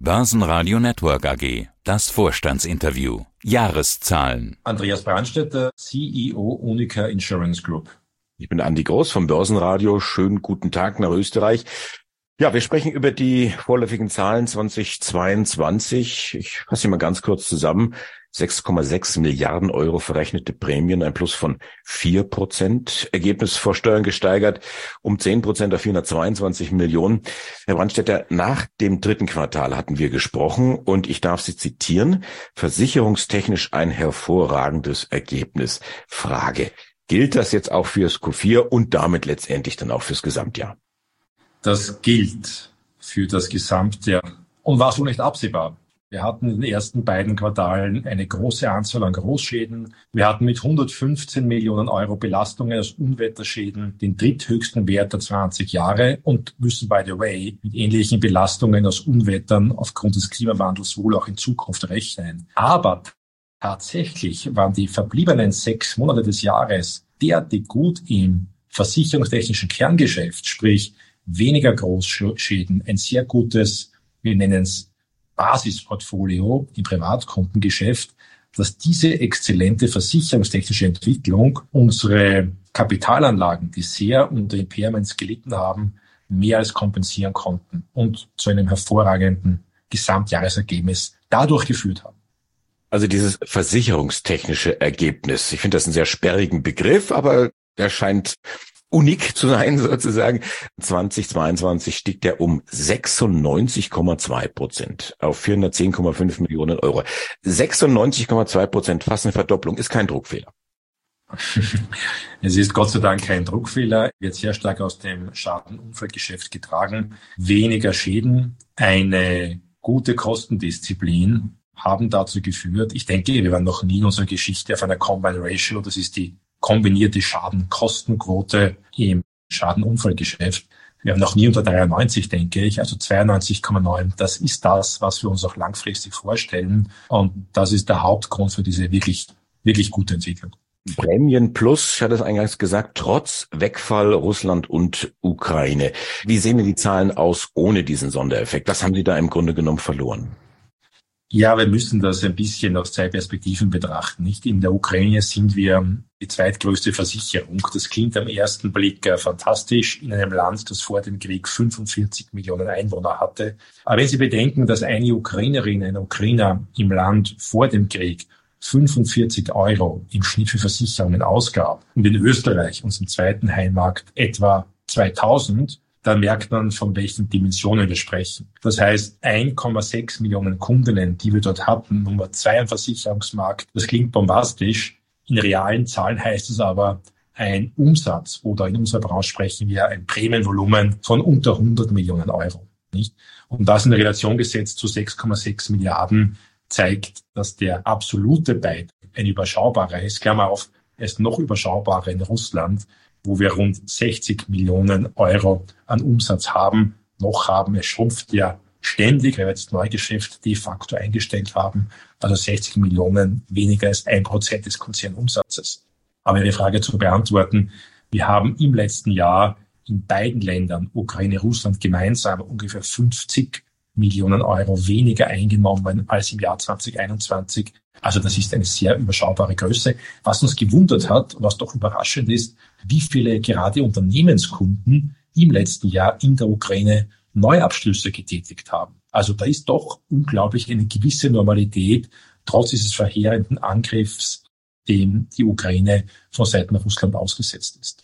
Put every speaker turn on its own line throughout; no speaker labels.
Börsenradio Network AG, das Vorstandsinterview. Jahreszahlen.
Andreas Brandstätter, CEO Unica Insurance Group.
Ich bin Andi Groß vom Börsenradio. Schönen guten Tag nach Österreich. Ja, wir sprechen über die vorläufigen Zahlen 2022. Ich fasse sie mal ganz kurz zusammen. 6,6 Milliarden Euro verrechnete Prämien, ein Plus von 4%. Ergebnis vor Steuern gesteigert um 10% auf 422 Millionen. Herr Brandstätter, nach dem dritten Quartal hatten wir gesprochen und ich darf Sie zitieren. Versicherungstechnisch ein hervorragendes Ergebnis. Frage: Gilt das jetzt auch fürs Q4 und damit letztendlich dann auch fürs Gesamtjahr?
Das gilt für das Gesamtjahr und war so nicht absehbar. Wir hatten in den ersten beiden Quartalen eine große Anzahl an Großschäden. Wir hatten mit 115 Millionen Euro Belastungen aus Unwetterschäden den dritthöchsten Wert der 20 Jahre und müssen, by the way, mit ähnlichen Belastungen aus Unwettern aufgrund des Klimawandels wohl auch in Zukunft rechnen. Aber tatsächlich waren die verbliebenen 6 Monate des Jahres derartig gut im versicherungstechnischen Kerngeschäft, sprich weniger Großschäden, ein sehr gutes, wir nennen es Basisportfolio im Privatkundengeschäft, dass diese exzellente versicherungstechnische Entwicklung unsere Kapitalanlagen, die sehr unter Impairments gelitten haben, mehr als kompensieren konnten und zu einem hervorragenden Gesamtjahresergebnis dadurch geführt haben.
Also dieses versicherungstechnische Ergebnis, ich finde das einen sehr sperrigen Begriff, aber der scheint unik zu sein sozusagen. 2022 stieg der um 96,2% auf 410,5 Millionen Euro. 96,2%, fast eine Verdopplung, ist kein Druckfehler.
Es ist Gott sei Dank kein Druckfehler, wird sehr stark aus dem Schadenunfallgeschäft getragen. Weniger Schäden, eine gute Kostendisziplin haben dazu geführt. Ich denke, wir waren noch nie in unserer Geschichte auf einer Combined Ratio, das ist die kombinierte Schadenkostenquote im Schadenunfallgeschäft. Wir haben noch nie unter 93, denke ich, also 92,9. Das ist das, was wir uns auch langfristig vorstellen. Und das ist der Hauptgrund für diese wirklich, wirklich gute Entwicklung.
Prämien plus, ich hatte es eingangs gesagt, trotz Wegfall Russland und Ukraine. Wie sehen denn die Zahlen aus ohne diesen Sondereffekt? Was haben Sie da im Grunde genommen verloren?
Ja, wir müssen das ein bisschen aus 2 Perspektiven betrachten. Nicht in der Ukraine sind wir die zweitgrößte Versicherung. Das klingt am ersten Blick fantastisch in einem Land, das vor dem Krieg 45 Millionen Einwohner hatte. Aber wenn Sie bedenken, dass eine Ukrainerin, ein Ukrainer im Land vor dem Krieg 45 Euro im Schnitt für Versicherungen ausgab und in Österreich, unserem zweiten Heimmarkt, etwa 2000, dann merkt man, von welchen Dimensionen wir sprechen. Das heißt, 1,6 Millionen Kundinnen, die wir dort hatten, Nummer 2 am Versicherungsmarkt. Das klingt bombastisch. In realen Zahlen heißt es aber ein Umsatz oder in unserer Branche sprechen wir ein Prämienvolumen von unter 100 Millionen Euro. Nicht? Und das in Relation gesetzt zu 6,6 Milliarden zeigt, dass der absolute Beitrag ein überschaubarer ist. Klammer auf, er ist noch überschaubarer in Russland, wo wir rund 60 Millionen Euro an Umsatz haben, noch haben. Es schrumpft ja ständig, weil wir jetzt das Neugeschäft de facto eingestellt haben. Also 60 Millionen weniger als 1% des Konzernumsatzes. Aber Ihre Frage zu beantworten, wir haben im letzten Jahr in beiden Ländern, Ukraine, Russland gemeinsam, ungefähr 50 Millionen Euro weniger eingenommen als im Jahr 2021. Also das ist eine sehr überschaubare Größe. Was uns gewundert hat, was doch überraschend ist, wie viele gerade Unternehmenskunden im letzten Jahr in der Ukraine Neuabschlüsse getätigt haben. Also da ist doch unglaublich eine gewisse Normalität, trotz dieses verheerenden Angriffs, dem die Ukraine von Seiten Russland ausgesetzt ist.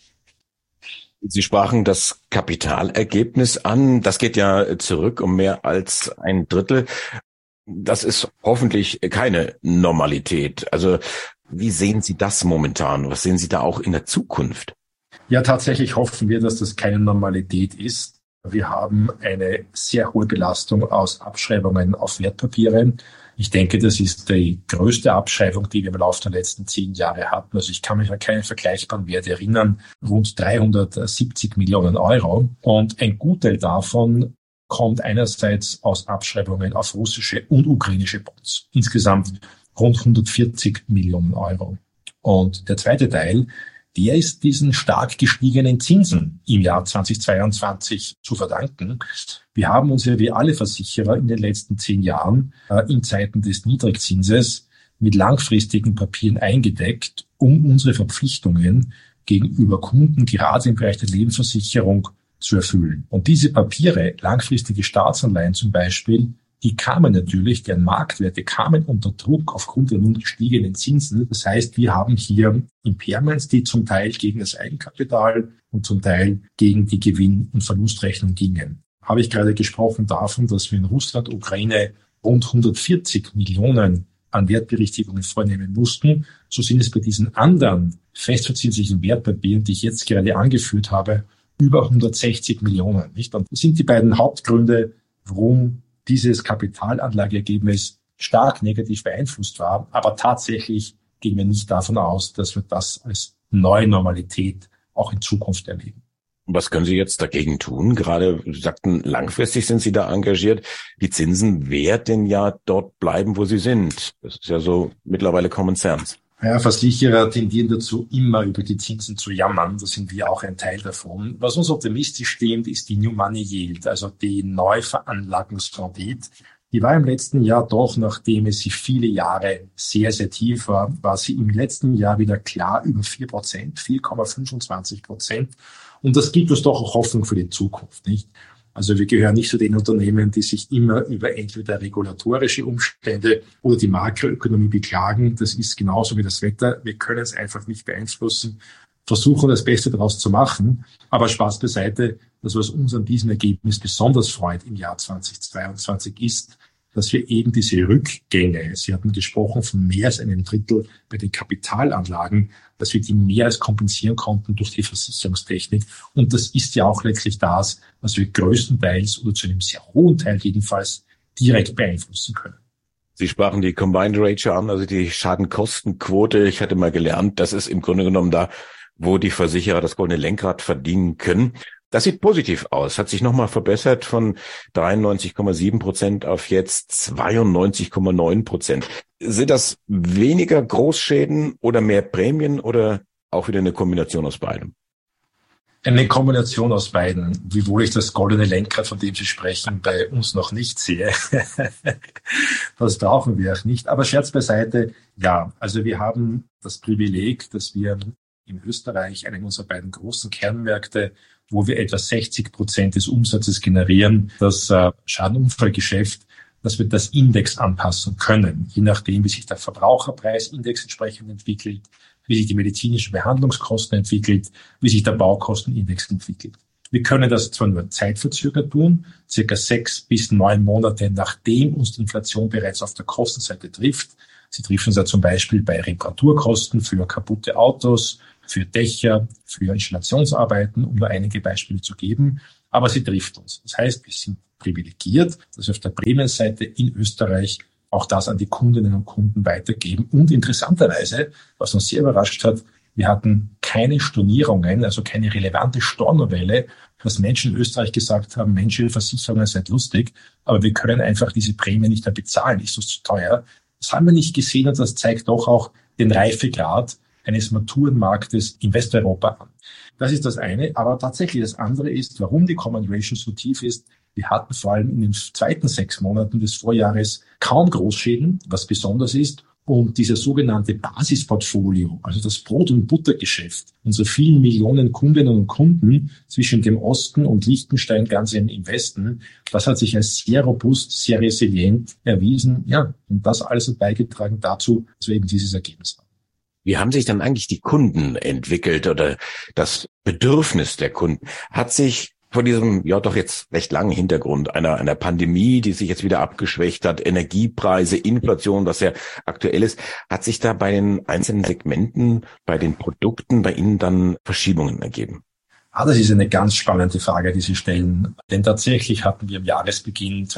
Sie sprachen das Kapitalergebnis an. Das geht ja zurück um mehr als 1/3. Das ist hoffentlich keine Normalität. Also wie sehen Sie das momentan? Was sehen Sie da auch in der Zukunft?
Ja, tatsächlich hoffen wir, dass das keine Normalität ist. Wir haben eine sehr hohe Belastung aus Abschreibungen auf Wertpapiere. Ich denke, das ist die größte Abschreibung, die wir im Laufe der letzten 10 Jahre hatten. Also ich kann mich an keinen vergleichbaren Wert erinnern. Rund 370 Millionen Euro. Und ein Gutteil davon kommt einerseits aus Abschreibungen auf russische und ukrainische Bonds. Insgesamt rund 140 Millionen Euro. Und der zweite Teil, der ist diesen stark gestiegenen Zinsen im Jahr 2022 zu verdanken. Wir haben uns ja wie alle Versicherer in den letzten 10 Jahren in Zeiten des Niedrigzinses mit langfristigen Papieren eingedeckt, um unsere Verpflichtungen gegenüber Kunden, gerade im Bereich der Lebensversicherung, zu erfüllen. Und diese Papiere, langfristige Staatsanleihen zum Beispiel, die kamen natürlich, deren Marktwerte kamen unter Druck aufgrund der nun gestiegenen Zinsen. Das heißt, wir haben hier Impairments, die zum Teil gegen das Eigenkapital und zum Teil gegen die Gewinn- und Verlustrechnung gingen. Habe ich gerade gesprochen davon, dass wir in Russland, Ukraine rund 140 Millionen an Wertberichtigungen vornehmen mussten. So sind es bei diesen anderen festverzinslichen Wertpapieren, die ich jetzt gerade angeführt habe, über 160 Millionen. Nicht? Und das sind die beiden Hauptgründe, warum dieses Kapitalanlageergebnis stark negativ beeinflusst war. Aber tatsächlich gehen wir nicht davon aus, dass wir das als neue Normalität auch in Zukunft erleben.
Was können Sie jetzt dagegen tun? Gerade, Sie sagten, langfristig sind Sie da engagiert. Die Zinsen werden ja dort bleiben, wo sie sind. Das ist ja so mittlerweile Common Sense.
Ja, Versicherer tendieren dazu, immer über die Zinsen zu jammern. Da sind wir auch ein Teil davon. Was uns optimistisch stimmt, ist die New Money Yield, also die Neuveranlagungsrendite. Die war im letzten Jahr doch, nachdem es sie viele Jahre sehr, sehr tief war, war sie im letzten Jahr wieder klar über 4%, 4,25%. Und das gibt uns doch auch Hoffnung für die Zukunft, nicht? Also wir gehören nicht zu den Unternehmen, die sich immer über entweder regulatorische Umstände oder die Makroökonomie beklagen. Das ist genauso wie das Wetter. Wir können es einfach nicht beeinflussen, versuchen das Beste daraus zu machen. Aber Spaß beiseite, das, was uns an diesem Ergebnis besonders freut im Jahr 2022 ist, dass wir eben diese Rückgänge, Sie hatten gesprochen von mehr als einem Drittel bei den Kapitalanlagen, dass wir die mehr als kompensieren konnten durch die Versicherungstechnik. Und das ist ja auch letztlich das, was wir größtenteils oder zu einem sehr hohen Teil jedenfalls direkt beeinflussen können.
Sie sprachen die Combined Ratio an, also die Schadenkostenquote. Ich hatte mal gelernt, das ist im Grunde genommen da, wo die Versicherer das goldene Lenkrad verdienen können. Das sieht positiv aus, hat sich nochmal verbessert von 93,7% auf jetzt 92,9%. Sind das weniger Großschäden oder mehr Prämien oder auch wieder eine Kombination aus beidem?
Eine Kombination aus beiden, wiewohl ich das goldene Lenkrad, von dem Sie sprechen, bei uns noch nicht sehe. Das brauchen wir auch nicht. Aber Scherz beiseite, ja, also wir haben das Privileg, dass wir in Österreich, einen unserer beiden großen Kernmärkte, wo wir etwa 60% des Umsatzes generieren, das Schadenunfallgeschäft, dass wir das Index anpassen können, je nachdem, wie sich der Verbraucherpreisindex entsprechend entwickelt, wie sich die medizinischen Behandlungskosten entwickelt, wie sich der Baukostenindex entwickelt. Wir können das zwar nur zeitverzögert tun, circa 6 bis 9 Monate, nachdem uns die Inflation bereits auf der Kostenseite trifft. Sie trifft uns ja zum Beispiel bei Reparaturkosten für kaputte Autos, für Dächer, für Installationsarbeiten, um nur einige Beispiele zu geben. Aber sie trifft uns. Das heißt, wir sind privilegiert, dass wir auf der Prämienseite in Österreich auch das an die Kundinnen und Kunden weitergeben. Und interessanterweise, was uns sehr überrascht hat, wir hatten keine Stornierungen, also keine relevante Stornovelle, dass Menschen in Österreich gesagt haben, Mensch, Ihre Versicherungen seid lustig, aber wir können einfach diese Prämie nicht mehr bezahlen, ist uns zu teuer. Das haben wir nicht gesehen und das zeigt doch auch den Reifegrad eines Maturenmarktes in Westeuropa an. Das ist das eine, aber tatsächlich das andere ist, warum die Combined Ratio so tief ist. Wir hatten vor allem in den zweiten 6 Monaten des Vorjahres kaum Großschäden, was besonders ist. Und dieses sogenannte Basisportfolio, also das Brot- und Buttergeschäft, unsere vielen Millionen Kundinnen und Kunden zwischen dem Osten und Liechtenstein ganz im Westen, das hat sich als sehr robust, sehr resilient erwiesen. Ja, und das alles hat beigetragen dazu, dass wir eben dieses Ergebnis haben.
Wie haben sich dann eigentlich die Kunden entwickelt oder das Bedürfnis der Kunden? Hat sich vor diesem, ja doch jetzt recht langen Hintergrund einer Pandemie, die sich jetzt wieder abgeschwächt hat, Energiepreise, Inflation, was ja aktuell ist, hat sich da bei den einzelnen Segmenten, bei den Produkten bei Ihnen dann Verschiebungen ergeben?
Das ist eine ganz spannende Frage, die Sie stellen. Denn tatsächlich hatten wir am Jahresbeginn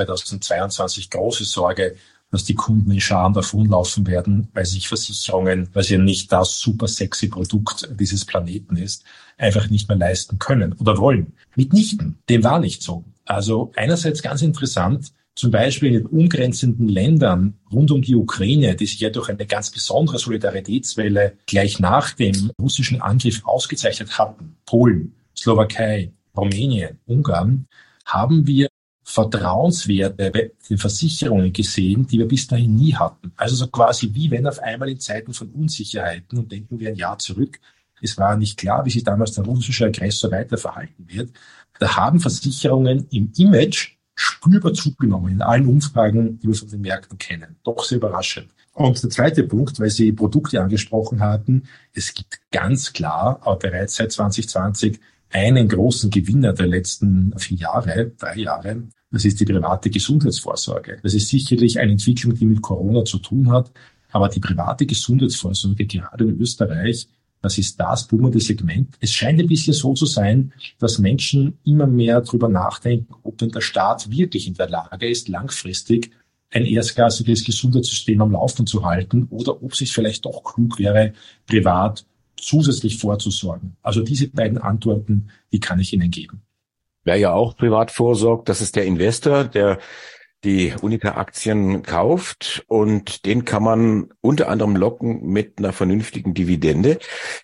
2022 große Sorge, dass die Kunden in Scharen davonlaufen werden, weil sich Versicherungen, weil sie ja nicht das super sexy Produkt dieses Planeten ist, einfach nicht mehr leisten können oder wollen. Mitnichten. Dem war nicht so. Also einerseits ganz interessant, zum Beispiel in den umgrenzenden Ländern rund um die Ukraine, die sich ja durch eine ganz besondere Solidaritätswelle gleich nach dem russischen Angriff ausgezeichnet hatten, Polen, Slowakei, Rumänien, Ungarn, haben wir Vertrauenswerte bei den Versicherungen gesehen, die wir bis dahin nie hatten. Also so quasi wie wenn auf einmal in Zeiten von Unsicherheiten, und denken wir ein Jahr zurück, es war nicht klar, wie sich damals der russische Aggressor weiter verhalten wird, da haben Versicherungen im Image spürbar zugenommen in allen Umfragen, die wir von den Märkten kennen. Doch sehr überraschend. Und der zweite Punkt, weil Sie Produkte angesprochen hatten, es gibt ganz klar, aber bereits seit 2020, einen großen Gewinner der letzten 3 Jahre. Das ist die private Gesundheitsvorsorge. Das ist sicherlich eine Entwicklung, die mit Corona zu tun hat. Aber die private Gesundheitsvorsorge, gerade in Österreich, das ist das boomende Segment. Es scheint ein bisschen so zu sein, dass Menschen immer mehr darüber nachdenken, ob denn der Staat wirklich in der Lage ist, langfristig ein erstklassiges Gesundheitssystem am Laufen zu halten oder ob es sich vielleicht doch klug wäre, privat zusätzlich vorzusorgen. Also diese beiden Antworten, die kann ich Ihnen geben.
Wer ja auch privat vorsorgt, das ist der Investor, der die Unica-Aktien kauft, und den kann man unter anderem locken mit einer vernünftigen Dividende.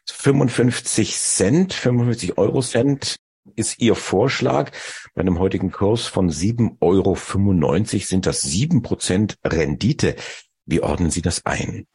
55 Eurocent ist Ihr Vorschlag. Bei einem heutigen Kurs von 7,95 € sind das 7% Rendite. Wie ordnen Sie das ein?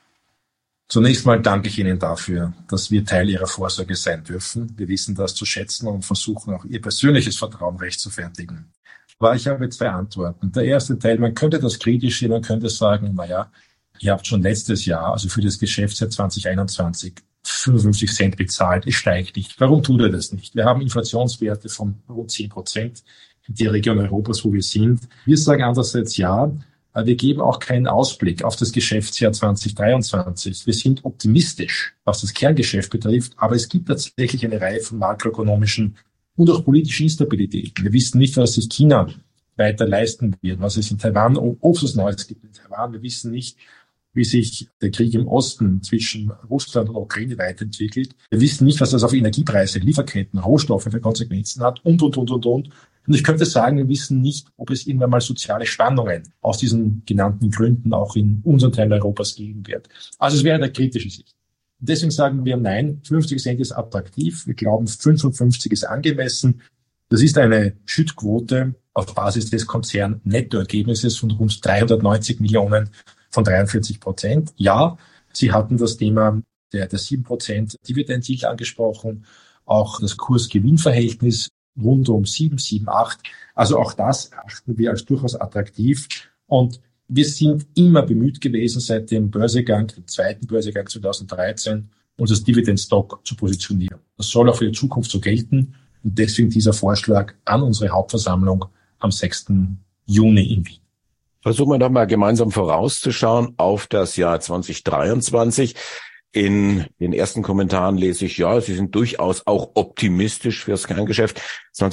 Zunächst mal danke ich Ihnen dafür, dass wir Teil Ihrer Vorsorge sein dürfen. Wir wissen das zu schätzen und versuchen auch Ihr persönliches Vertrauen rechtfertigen. Aber ich habe 2 Antworten. Der erste Teil, man könnte das kritisch sehen, man könnte sagen, naja, ihr habt schon letztes Jahr, also für das Geschäftsjahr 2021, 55 Cent bezahlt, es steigt nicht. Warum tut er das nicht? Wir haben Inflationswerte von rund 10% in der Region Europas, wo wir sind. Wir sagen andererseits ja, wir geben auch keinen Ausblick auf das Geschäftsjahr 2023. Wir sind optimistisch, was das Kerngeschäft betrifft, aber es gibt tatsächlich eine Reihe von makroökonomischen und auch politischen Instabilitäten. Wir wissen nicht, was sich China weiter leisten wird, was es in Taiwan, ob es was Neues gibt in Taiwan. Wir wissen nicht, wie sich der Krieg im Osten zwischen Russland und Ukraine weiterentwickelt. Wir wissen nicht, was das auf Energiepreise, Lieferketten, Rohstoffe für Konsequenzen hat und. Und ich könnte sagen, wir wissen nicht, ob es irgendwann mal soziale Spannungen aus diesen genannten Gründen auch in unserem Teil Europas geben wird. Also es wäre eine kritische Sicht. Und deswegen sagen wir, nein, 50 Cent ist attraktiv. Wir glauben, 55 ist angemessen. Das ist eine Schüttquote auf Basis des Konzern-Nettoergebnisses von rund 390 Millionen von 43%. Ja, Sie hatten das Thema der 7% Dividend Yield angesprochen, auch das Kurs-Gewinn-Verhältnis rund um 7,8. Also auch das erachten wir als durchaus attraktiv. Und wir sind immer bemüht gewesen, seit dem Börsegang, dem zweiten Börsegang 2013, uns als Dividend-Stock zu positionieren. Das soll auch für die Zukunft so gelten. Und deswegen dieser Vorschlag an unsere Hauptversammlung am 6. Juni in Wien.
Versuchen wir doch mal gemeinsam vorauszuschauen auf das Jahr 2023. In den ersten Kommentaren lese ich, ja, Sie sind durchaus auch optimistisch fürs Kerngeschäft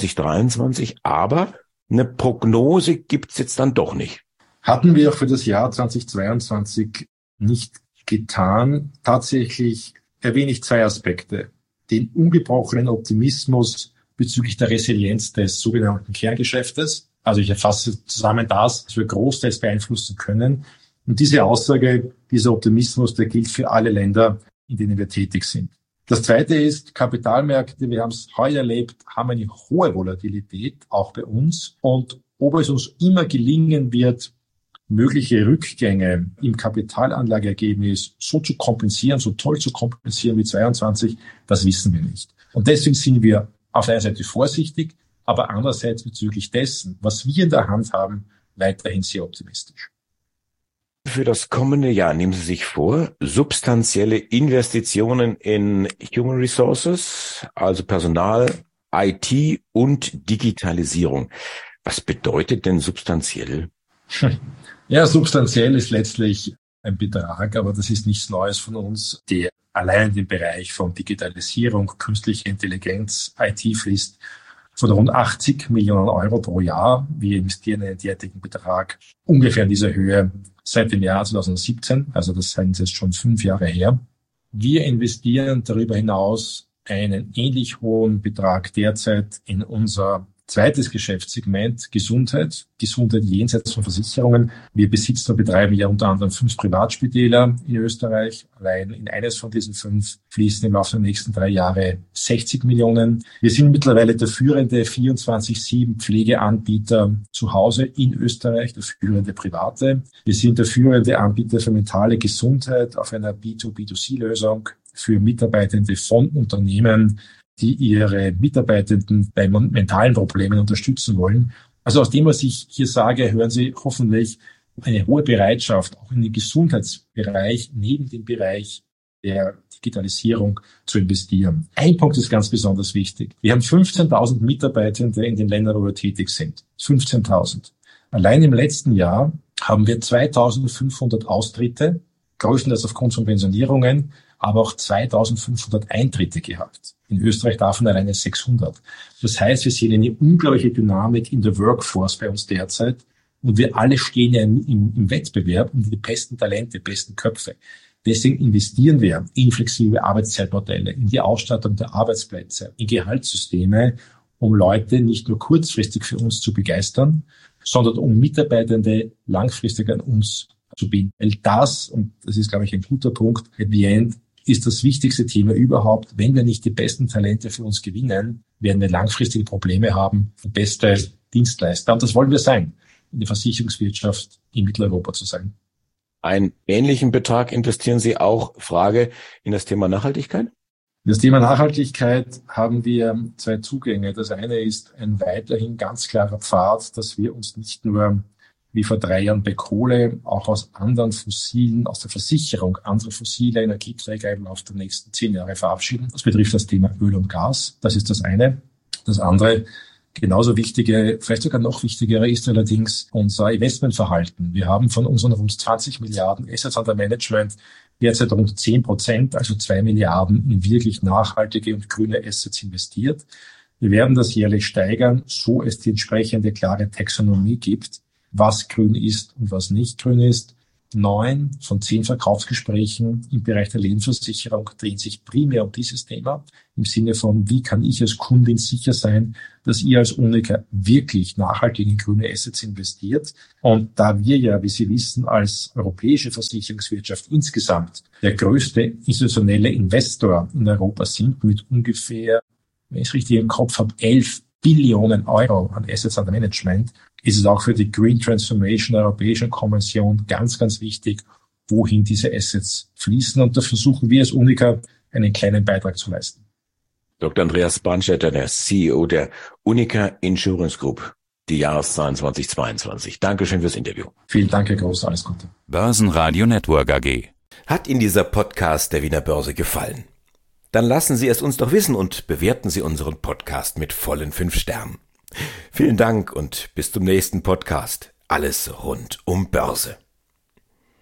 2023, aber eine Prognose gibt's jetzt dann doch nicht.
Hatten wir auch für das Jahr 2022 nicht getan. Tatsächlich erwähne ich 2 Aspekte. Den ungebrochenen Optimismus bezüglich der Resilienz des sogenannten Kerngeschäftes. Also ich erfasse zusammen das, was wir großteils beeinflussen können. Und diese Aussage, dieser Optimismus, der gilt für alle Länder, in denen wir tätig sind. Das Zweite ist, Kapitalmärkte, wir haben es heuer erlebt, haben eine hohe Volatilität, auch bei uns. Und ob es uns immer gelingen wird, mögliche Rückgänge im Kapitalanlageergebnis so zu kompensieren, so toll zu kompensieren wie 22, das wissen wir nicht. Und deswegen sind wir auf der einen Seite vorsichtig, aber andererseits bezüglich dessen, was wir in der Hand haben, weiterhin sehr optimistisch.
Für das kommende Jahr nehmen Sie sich vor, substanzielle Investitionen in Human Resources, also Personal, IT und Digitalisierung. Was bedeutet denn substanziell?
Ja, substanziell ist letztlich ein Betrag, aber das ist nichts Neues von uns, der allein in den Bereich von Digitalisierung, künstlicher Intelligenz, IT fließt von rund 80 Millionen Euro pro Jahr. Wir investieren einen derartigen Betrag ungefähr in dieser Höhe seit dem Jahr 2017, also das sind jetzt schon 5 Jahre her. Wir investieren darüber hinaus einen ähnlich hohen Betrag derzeit in unser Zweites Geschäftssegment, Gesundheit. Gesundheit jenseits von Versicherungen. Wir besitzen und betreiben ja unter anderem 5 Privatspitäler in Österreich. Allein in eines von diesen 5 fließen im Laufe der nächsten 3 Jahre 60 Millionen. Wir sind mittlerweile der führende 24/7 Pflegeanbieter zu Hause in Österreich, der führende private. Wir sind der führende Anbieter für mentale Gesundheit auf einer B2B2C-Lösung für Mitarbeitende von Unternehmen, die ihre Mitarbeitenden bei mentalen Problemen unterstützen wollen. Also aus dem, was ich hier sage, hören Sie hoffentlich eine hohe Bereitschaft, auch in den Gesundheitsbereich neben dem Bereich der Digitalisierung zu investieren. Ein Punkt ist ganz besonders wichtig. Wir haben 15.000 Mitarbeitende in den Ländern, wo wir tätig sind. 15.000. Allein im letzten Jahr haben wir 2.500 Austritte, größtenteils aufgrund von Pensionierungen, aber auch 2.500 Eintritte gehabt. In Österreich davon alleine 600. Das heißt, wir sehen eine unglaubliche Dynamik in der Workforce bei uns derzeit und wir alle stehen ja im Wettbewerb um die besten Talente, besten Köpfe. Deswegen investieren wir in flexible Arbeitszeitmodelle, in die Ausstattung der Arbeitsplätze, in Gehaltssysteme, um Leute nicht nur kurzfristig für uns zu begeistern, sondern um Mitarbeitende langfristig an uns zu binden. Weil das, und das ist, glaube ich, ein guter Punkt, at the end, ist das wichtigste Thema überhaupt. Wenn wir nicht die besten Talente für uns gewinnen, werden wir langfristige Probleme haben, der beste Dienstleister. Und das wollen wir sein, in der Versicherungswirtschaft in Mitteleuropa zu sein.
Einen ähnlichen Betrag investieren Sie auch, Frage, in das Thema Nachhaltigkeit?
Das Thema Nachhaltigkeit haben wir 2 Zugänge. Das eine ist ein weiterhin ganz klarer Pfad, dass wir uns nicht nur wie vor 3 Jahren bei Kohle, auch aus anderen fossilen, aus der Versicherung anderer fossiler Energieträger im Laufe der nächsten 10 Jahre verabschieden. Das betrifft das Thema Öl und Gas. Das ist das eine. Das andere, genauso wichtige, vielleicht sogar noch wichtigere, ist allerdings unser Investmentverhalten. Wir haben von unseren rund 20 Milliarden Assets under Management derzeit rund 10%, also 2 Milliarden in wirklich nachhaltige und grüne Assets investiert. Wir werden das jährlich steigern, so es die entsprechende klare Taxonomie gibt, was grün ist und was nicht grün ist. 9 von 10 Verkaufsgesprächen im Bereich der Lebensversicherung drehen sich primär um dieses Thema, im Sinne von, wie kann ich als Kundin sicher sein, dass ihr als Unica wirklich nachhaltig in grüne Assets investiert. Und da wir ja, wie Sie wissen, als europäische Versicherungswirtschaft insgesamt der größte institutionelle Investor in Europa sind, mit ungefähr, wenn ich es richtig im Kopf habe, 11 Billionen Euro an Assets under Management, ist es auch für die Green Transformation der Europäischen Kommission ganz, ganz wichtig, wohin diese Assets fließen. Und da versuchen wir als Unica einen kleinen Beitrag zu leisten.
Dr. Andreas Brandstätter, der CEO der Unica Insurance Group, die Jahreszahlen 2022. Dankeschön fürs Interview.
Vielen Dank, Herr Groß. Alles Gute.
Börsenradio Network AG.
Hat Ihnen dieser Podcast der Wiener Börse gefallen? Dann lassen Sie es uns doch wissen und bewerten Sie unseren Podcast mit vollen 5 Sternen. Vielen Dank und bis zum nächsten Podcast. Alles rund um Börse.